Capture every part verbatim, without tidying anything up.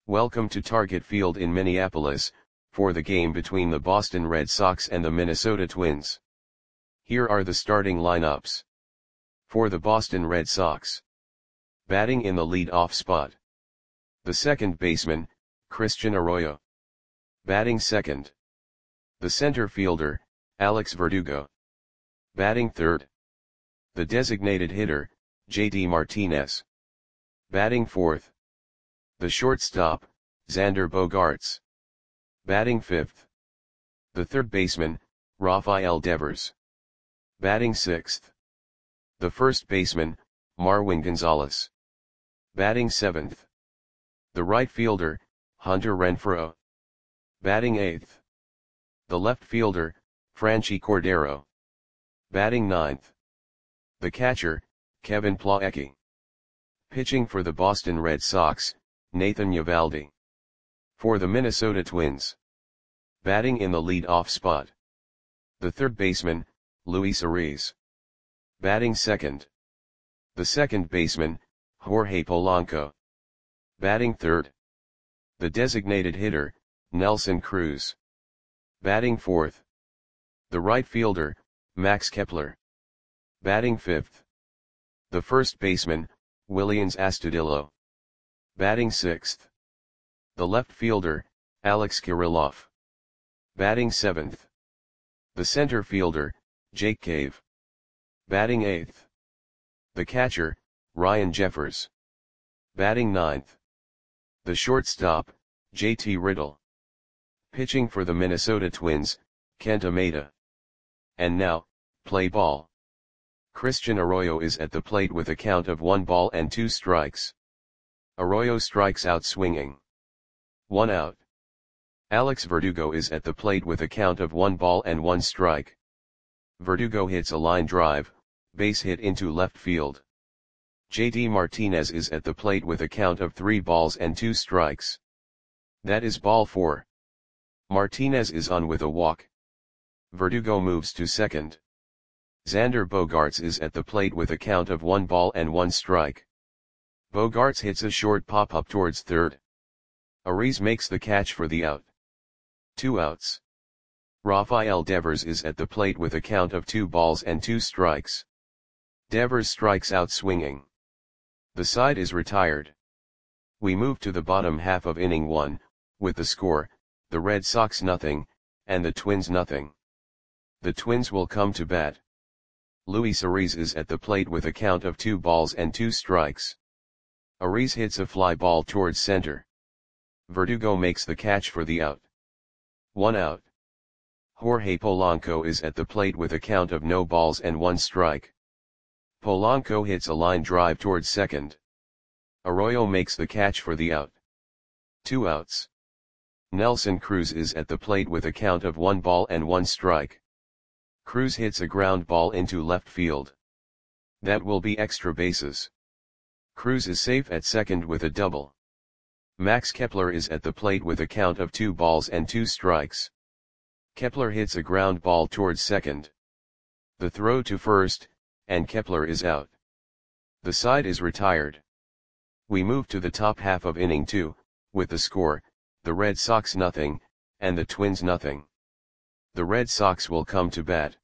Welcome to Target Field in Minneapolis, for the game between the Boston Red Sox and the Minnesota Twins. Here are the starting lineups. For the Boston Red Sox. Batting in the lead-off spot. The second baseman, Christian Arroyo. Batting second. The center fielder, Alex Verdugo. Batting third. The designated hitter, J D Martinez. Batting fourth. The shortstop, Xander Bogaerts. Batting fifth. The third baseman, Rafael Devers. Batting sixth. The first baseman, Marwin Gonzalez. Batting seventh. The right fielder, Hunter Renfroe. Batting eighth. The left fielder, Franchy Cordero. Batting ninth. The catcher, Kevin Plawecki. Pitching for the Boston Red Sox, Nathan Eovaldi. For the Minnesota Twins. Batting in the lead-off spot. The third baseman, Luis Arraez. Batting second. The second baseman, Jorge Polanco. Batting third. The designated hitter, Nelson Cruz. Batting fourth. The right fielder, Max Kepler. Batting fifth. The first baseman, Willians Astudillo. Batting sixth. The left fielder, Alex Kirilloff. Batting seventh. The center fielder, Jake Cave. Batting eighth. The catcher, Ryan Jeffers. Batting ninth. The shortstop, J T Riddle. Pitching for the Minnesota Twins, Kenta Maeda. And now, play ball. Christian Arroyo is at the plate with a count of one ball and two strikes. Arroyo strikes out swinging. One out. Alex Verdugo is at the plate with a count of one ball and one strike. Verdugo hits a line drive, base hit into left field. J D Martinez is at the plate with a count of three balls and two strikes. That is ball four. Martinez is on with a walk. Verdugo moves to second. Xander Bogaerts is at the plate with a count of one ball and one strike. Bogaerts hits a short pop-up towards third. Arraez makes the catch for the out. Two outs. Rafael Devers is at the plate with a count of two balls and two strikes. Devers strikes out swinging. The side is retired. We move to the bottom half of inning one, with the score, the Red Sox nothing, and the Twins nothing. The Twins will come to bat. Luis Arraez is at the plate with a count of two balls and two strikes. Arraez hits a fly ball towards center. Verdugo makes the catch for the out. One out. Jorge Polanco is at the plate with a count of no balls and one strike. Polanco hits a line drive towards second. Arroyo makes the catch for the out. Two outs. Nelson Cruz is at the plate with a count of one ball and one strike. Cruz hits a ground ball into left field. That will be extra bases. Cruz is safe at second with a double. Max Kepler is at the plate with a count of two balls and two strikes. Kepler hits a ground ball towards second. The throw to first, and Kepler is out. The side is retired. We move to the top half of inning two, with the score, the Red Sox nothing, and the Twins nothing. The Red Sox will come to bat.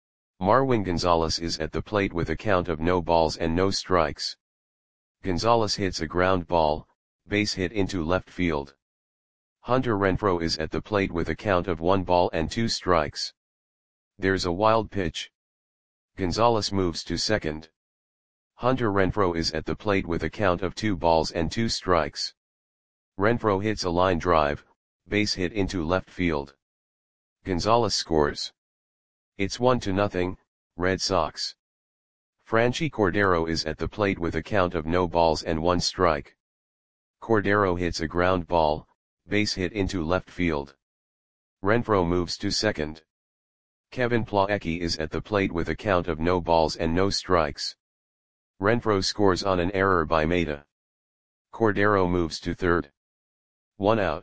Marwin Gonzalez is at the plate with a count of no balls and no strikes. Gonzalez hits a ground ball, base hit into left field. Hunter Renfroe is at the plate with a count of one ball and two strikes. There's a wild pitch. Gonzalez moves to second. Hunter Renfroe is at the plate with a count of two balls and two strikes. Renfroe hits a line drive, base hit into left field. Gonzalez scores. It's one to nothing, Red Sox. Franchy Cordero is at the plate with a count of no balls and one strike. Cordero hits a ground ball, base hit into left field. Renfroe moves to second. Kevin Plawecki is at the plate with a count of no balls and no strikes. Renfroe scores on an error by Maeda. Cordero moves to third. One out.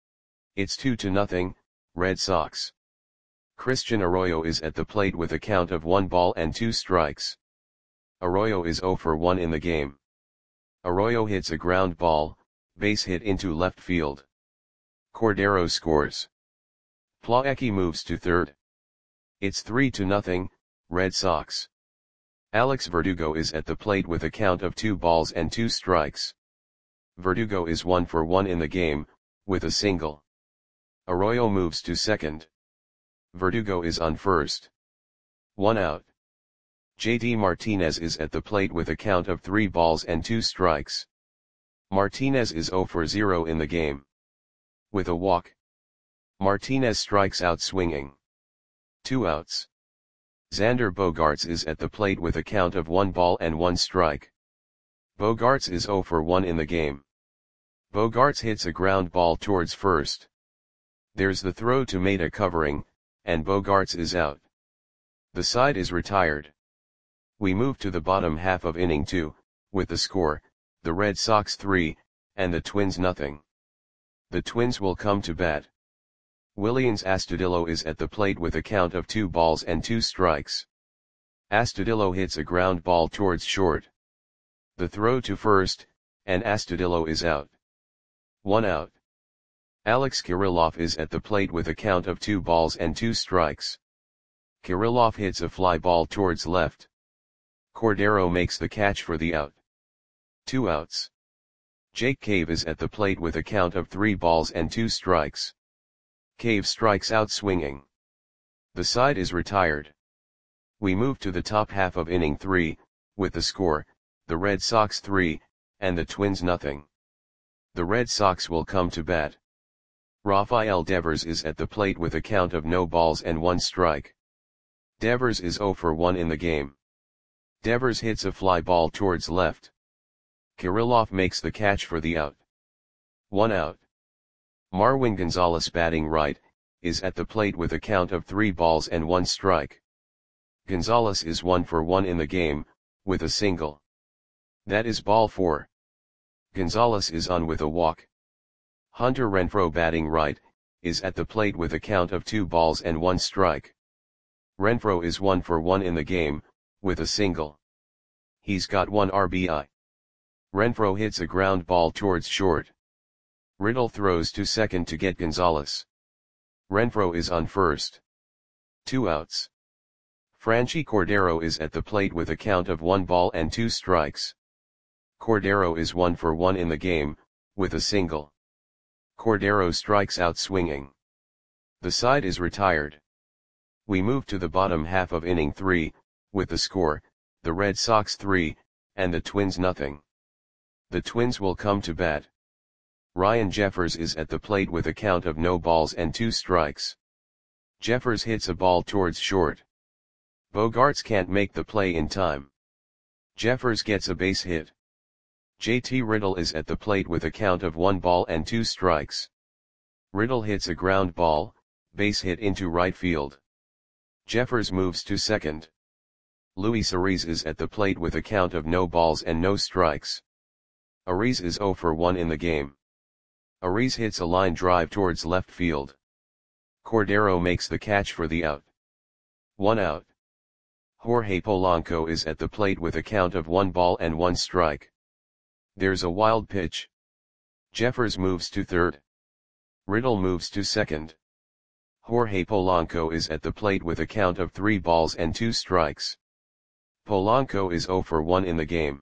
It's two to nothing, Red Sox. Christian Arroyo is at the plate with a count of one ball and two strikes. Arroyo is zero for one in the game. Arroyo hits a ground ball, base hit into left field. Cordero scores. Plawecki moves to third. It's three to nothing, Red Sox. Alex Verdugo is at the plate with a count of two balls and two strikes. Verdugo is one for one in the game, with a single. Arroyo moves to second. Verdugo is on first. One out. J D Martinez is at the plate with a count of three balls and two strikes. Martinez is zero for zero in the game. With a walk, Martinez strikes out swinging. Two outs. Xander Bogaerts is at the plate with a count of one ball and one strike. Bogaerts is zero for one in the game. Bogaerts hits a ground ball towards first. There's the throw to Maeda covering, and Bogaerts is out. The side is retired. We move to the bottom half of inning two, with the score, the Red Sox three, and the Twins nothing. The Twins will come to bat. Willians Astudillo is at the plate with a count of two balls and two strikes. Astudillo hits a ground ball towards short. The throw to first, and Astudillo is out. One out. Alex Kirilloff is at the plate with a count of two balls and two strikes. Kirilloff hits a fly ball towards left. Cordero makes the catch for the out. Two outs. Jake Cave is at the plate with a count of three balls and two strikes. Cave strikes out swinging. The side is retired. We move to the top half of inning three, with the score, the Red Sox three, and the Twins nothing. The Red Sox will come to bat. Rafael Devers is at the plate with a count of no balls and one strike. Devers is zero for one in the game. Devers hits a fly ball towards left. Kirilloff makes the catch for the out. One out. Marwin Gonzalez batting right, is at the plate with a count of three balls and one strike. Gonzalez is one for one in the game, with a single. That is ball four. Gonzalez is on with a walk. Hunter Renfroe batting right, is at the plate with a count of two balls and one strike. Renfroe is one for one in the game, with a single. He's got one R B I. Renfroe hits a ground ball towards short. Riddle throws to second to get Gonzalez. Renfroe is on first. Two outs. Franchy Cordero is at the plate with a count of one ball and two strikes. Cordero is one for one in the game, with a single. Cordero strikes out swinging. The side is retired. We move to the bottom half of inning three, with the score, the Red Sox three, and the Twins nothing. The Twins will come to bat. Ryan Jeffers is at the plate with a count of no balls and two strikes. Jeffers hits a ball towards short. Bogaerts can't make the play in time. Jeffers gets a base hit. J T Riddle is at the plate with a count of one ball and two strikes. Riddle hits a ground ball, base hit into right field. Jeffers moves to second. Luis Ariz is at the plate with a count of no balls and no strikes. Ariz is zero for one in the game. Ariz hits a line drive towards left field. Cordero makes the catch for the out. One out. Jorge Polanco is at the plate with a count of one ball and one strike. There's a wild pitch. Jeffers moves to third. Riddle moves to second. Jorge Polanco is at the plate with a count of three balls and two strikes. Polanco is zero for one in the game.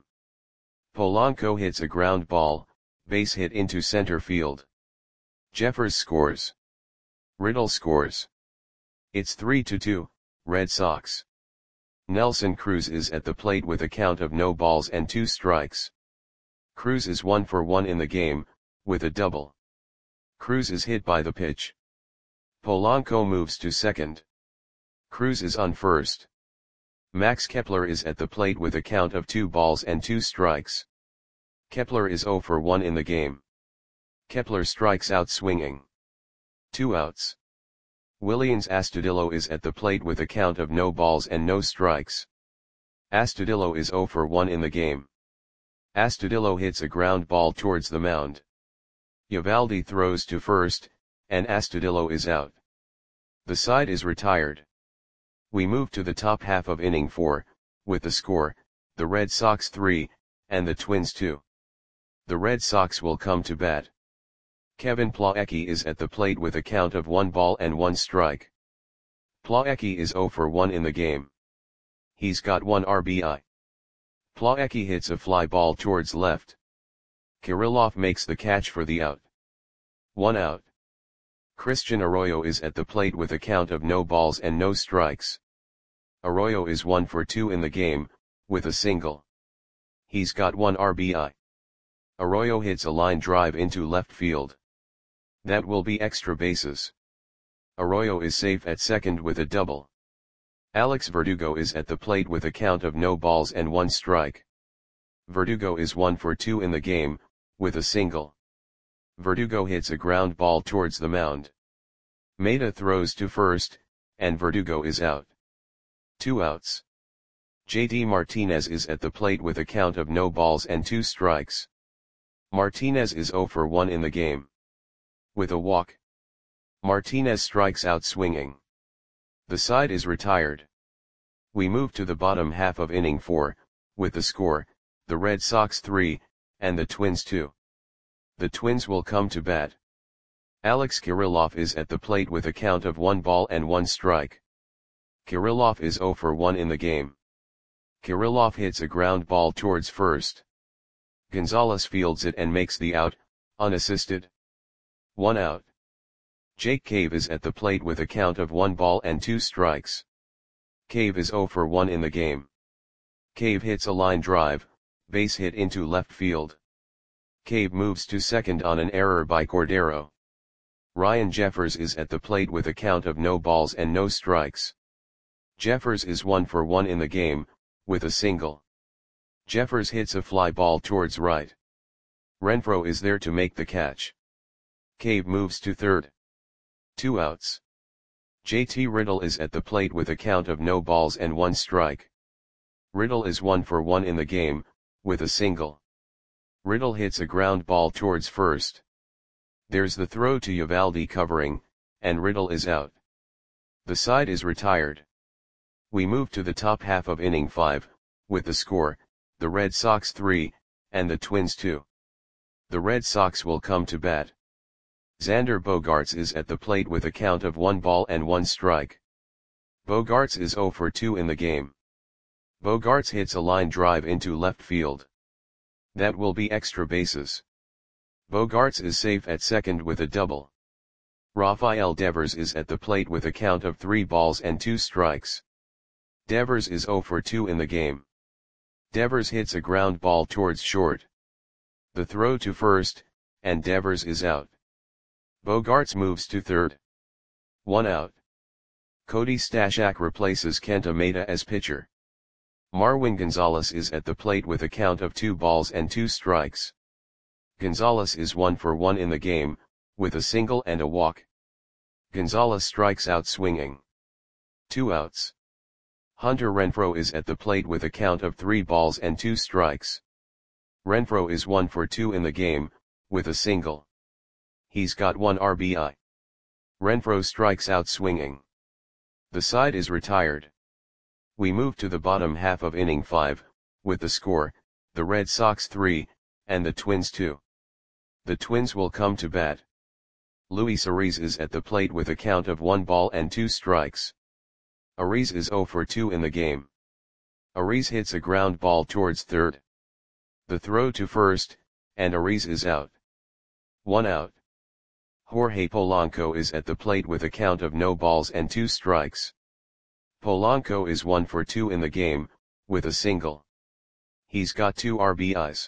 Polanco hits a ground ball, base hit into center field. Jeffers scores. Riddle scores. It's three to two, Red Sox. Nelson Cruz is at the plate with a count of no balls and two strikes. Cruz is one for one in the game, with a double. Cruz is hit by the pitch. Polanco moves to second. Cruz is on first. Max Kepler is at the plate with a count of two balls and two strikes. Kepler is zero for one in the game. Kepler strikes out swinging. Two outs. Willians Astudillo is at the plate with a count of no balls and no strikes. Astudillo is zero for one in the game. Astudillo hits a ground ball towards the mound. Eovaldi throws to first, and Astudillo is out. The side is retired. We move to the top half of inning four, with the score, the Red Sox three, and the Twins two. The Red Sox will come to bat. Kevin Plawecki is at the plate with a count of one ball and one strike. Plawecki is zero for one in the game. He's got one R B I. Plawecki hits a fly ball towards left. Kirilloff makes the catch for the out. One out. Christian Arroyo is at the plate with a count of no balls and no strikes. Arroyo is one for two in the game, with a single. He's got one R B I. Arroyo hits a line drive into left field. That will be extra bases. Arroyo is safe at second with a double. Alex Verdugo is at the plate with a count of no balls and one strike. Verdugo is one for two in the game, with a single. Verdugo hits a ground ball towards the mound. Maeda throws to first, and Verdugo is out. Two outs. J D Martinez is at the plate with a count of no balls and two strikes. Martinez is zero for one in the game. With a walk. Martinez strikes out swinging. The side is retired. We move to the bottom half of inning four, with the score, the Red Sox three, and the Twins two. The Twins will come to bat. Alex Kirilloff is at the plate with a count of one ball and one strike. Kirilloff is zero for one in the game. Kirilloff hits a ground ball towards first. Gonzalez fields it and makes the out, unassisted. One out. Jake Cave is at the plate with a count of one ball and two strikes. Cave is zero for one in the game. Cave hits a line drive, base hit into left field. Cave moves to second on an error by Cordero. Ryan Jeffers is at the plate with a count of no balls and no strikes. Jeffers is one for one in the game, with a single. Jeffers hits a fly ball towards right. Renfroe is there to make the catch. Cave moves to third. Two outs. J T Riddle is at the plate with a count of no balls and one strike. Riddle is one for one in the game, with a single. Riddle hits a ground ball towards first. There's the throw to Eovaldi covering, and Riddle is out. The side is retired. We move to the top half of inning five, with the score, the Red Sox three, and the Twins two. The Red Sox will come to bat. Xander Bogaerts is at the plate with a count of one ball and one strike. Bogaerts is zero for two in the game. Bogaerts hits a line drive into left field. That will be extra bases. Bogaerts is safe at second with a double. Rafael Devers is at the plate with a count of three balls and two strikes. Devers is zero for two in the game. Devers hits a ground ball towards short. The throw to first, and Devers is out. Bogaerts moves to third. One out. Cody Stashak replaces Kenta Maeda as pitcher. Marwin Gonzalez is at the plate with a count of two balls and two strikes. Gonzalez is one for one in the game, with a single and a walk. Gonzalez strikes out swinging. Two outs. Hunter Renfroe is at the plate with a count of three balls and two strikes. Renfroe is one for two in the game, with a single. He's got one R B I. Renfroe strikes out swinging. The side is retired. We move to the bottom half of inning five, with the score, the Red Sox three, and the Twins two. The Twins will come to bat. Luis Ariz is at the plate with a count of one ball and two strikes. Ariz is zero for two in the game. Ariz hits a ground ball towards third. The throw to first, and Ariz is out. One out. Jorge Polanco is at the plate with a count of no balls and two strikes. Polanco is one for two in the game, with a single. He's got two R B Is.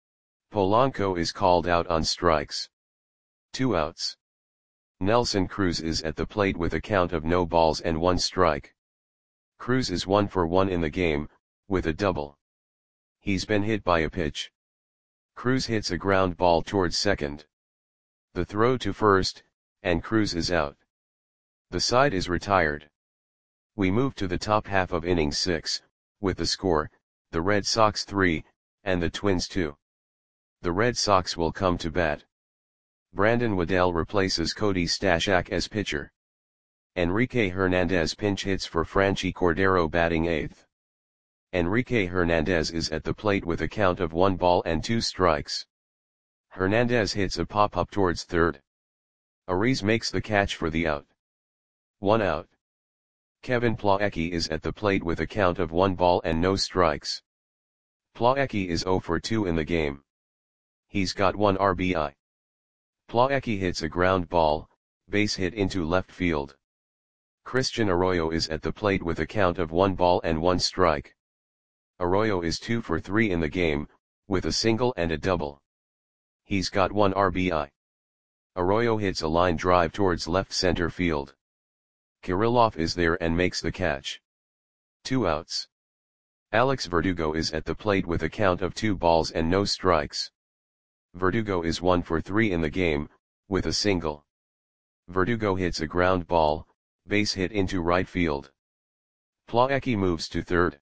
Polanco is called out on strikes. Two outs. Nelson Cruz is at the plate with a count of no balls and one strike. Cruz is one for one in the game, with a double. He's been hit by a pitch. Cruz hits a ground ball towards second. The throw to first, and Cruz is out. The side is retired. We move to the top half of inning six, with the score, the Red Sox three, and the Twins two. The Red Sox will come to bat. Brandon Waddell replaces Cody Stashak as pitcher. Enrique Hernandez pinch hits for Franchi Cordero batting eighth. Enrique Hernandez is at the plate with a count of one ball and two strikes. Hernandez hits a pop-up towards third. Ariz makes the catch for the out. One out. Kevin Plawecki is at the plate with a count of one ball and no strikes. Plawecki is zero for two in the game. He's got one R B I. Plawecki hits a ground ball, base hit into left field. Christian Arroyo is at the plate with a count of one ball and one strike. Arroyo is two for three in the game, with a single and a double. He's got one R B I. Arroyo hits a line drive towards left center field. Kirilloff is there and makes the catch. Two outs. Alex Verdugo is at the plate with a count of two balls and no strikes. Verdugo is one for three in the game, with a single. Verdugo hits a ground ball, base hit into right field. Plawecki moves to third.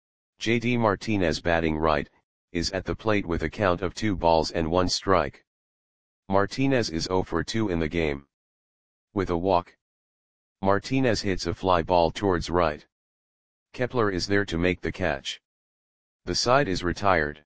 J D Martinez, batting right, is at the plate with a count of two balls and one strike. Martinez is zero for two in the game. With a walk. Martinez hits a fly ball towards right. Kepler is there to make the catch. The side is retired.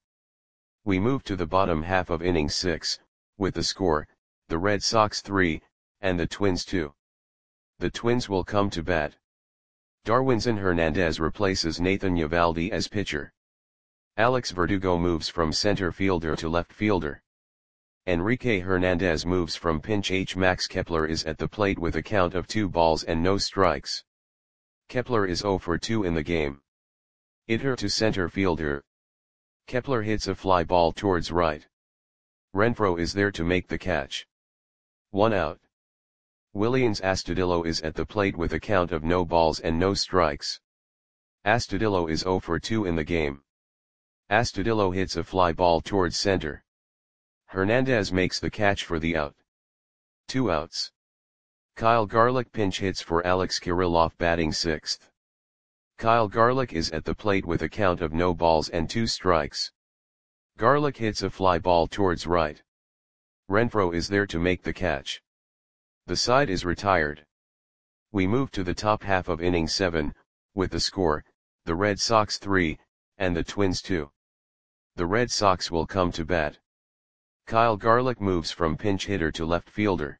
We move to the bottom half of inning six, with the score, the Red Sox three, and the Twins two. The Twins will come to bat. Darwinzon Hernandez replaces Nathan Eovaldi as pitcher. Alex Verdugo moves from center fielder to left fielder. Enrique Hernandez moves from pinch H. Max Kepler is at the plate with a count of two balls and no strikes. Kepler is zero for two in the game. Hitter to center fielder. Kepler hits a fly ball towards right. Renfroe is there to make the catch. One out. Willians Astudillo is at the plate with a count of no balls and no strikes. Astudillo is zero for two in the game. Astudillo hits a fly ball towards center. Hernandez makes the catch for the out. Two outs. Kyle Garlick pinch hits for Alex Kirilloff, batting sixth. Kyle Garlick is at the plate with a count of no balls and two strikes. Garlick hits a fly ball towards right. Renfroe is there to make the catch. The side is retired. We move to the top half of inning seven, with the score, the Red Sox three, and the Twins two. The Red Sox will come to bat. Kyle Garlick moves from pinch hitter to left fielder.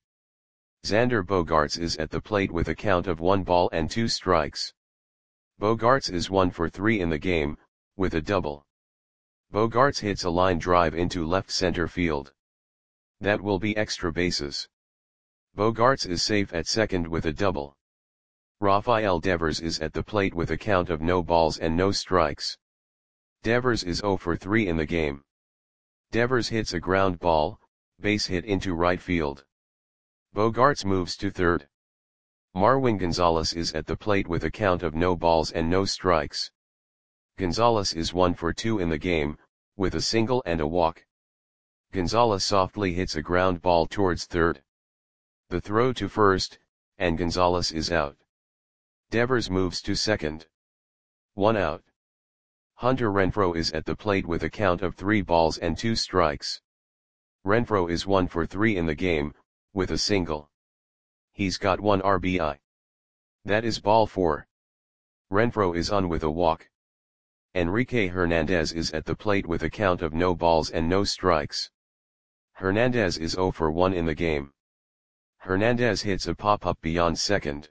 Xander Bogaerts is at the plate with a count of one ball and two strikes. Bogaerts is one for three in the game, with a double. Bogaerts hits a line drive into left center field. That will be extra bases. Bogaerts is safe at second with a double. Rafael Devers is at the plate with a count of no balls and no strikes. Devers is zero for three in the game. Devers hits a ground ball, base hit into right field. Bogaerts moves to third. Marwin Gonzalez is at the plate with a count of no balls and no strikes. Gonzalez is one for two in the game, with a single and a walk. Gonzalez softly hits a ground ball towards third. The throw to first, and Gonzalez is out. Devers moves to second. One out. Hunter Renfroe is at the plate with a count of three balls and two strikes. Renfroe is one for three in the game, with a single. He's got one R B I. That is ball four. Renfroe is on with a walk. Enrique Hernandez is at the plate with a count of no balls and no strikes. Hernandez is zero for one in the game. Hernandez hits a pop-up beyond second.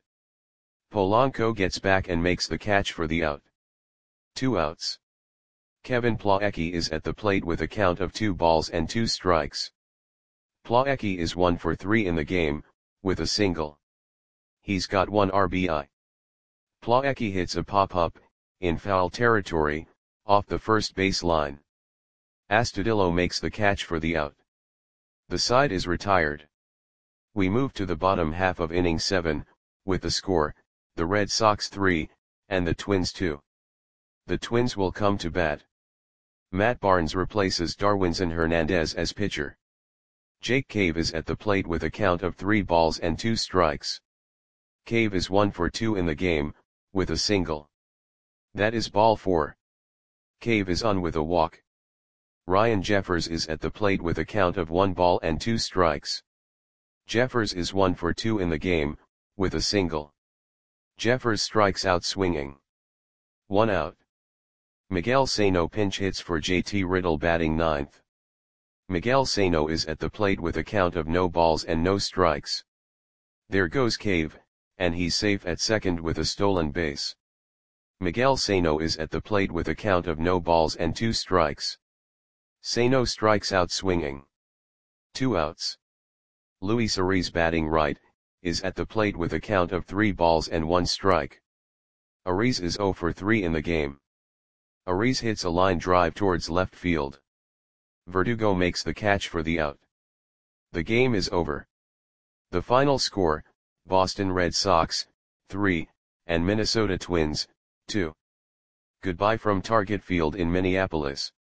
Polanco gets back and makes the catch for the out. Two outs. Kevin Plawecki is at the plate with a count of two balls and two strikes. Plawecki is one for three in the game, with a single. He's got one R B I. Plawecki hits a pop-up, in foul territory, off the first base line. Astudillo makes the catch for the out. The side is retired. We move to the bottom half of inning seven, with the score, the Red Sox three, and the Twins two. The Twins will come to bat. Matt Barnes replaces Darwinzon Hernandez as pitcher. Jake Cave is at the plate with a count of three balls and two strikes. Cave is one for two in the game, with a single. That is ball four. Cave is on with a walk. Ryan Jeffers is at the plate with a count of one ball and two strikes. Jeffers is one for two in the game, with a single. Jeffers strikes out swinging. One out. Miguel Sano pinch hits for J T Riddle, batting ninth. Miguel Sano is at the plate with a count of no balls and no strikes. There goes Cave, and he's safe at second with a stolen base. Miguel Sano is at the plate with a count of no balls and two strikes. Sano strikes out swinging. Two outs. Luis Ariz, batting right, is at the plate with a count of three balls and one strike. Ariz is zero for three in the game. Ariz hits a line drive towards left field. Verdugo makes the catch for the out. The game is over. The final score, Boston Red Sox, three, and Minnesota Twins, two. Goodbye from Target Field in Minneapolis.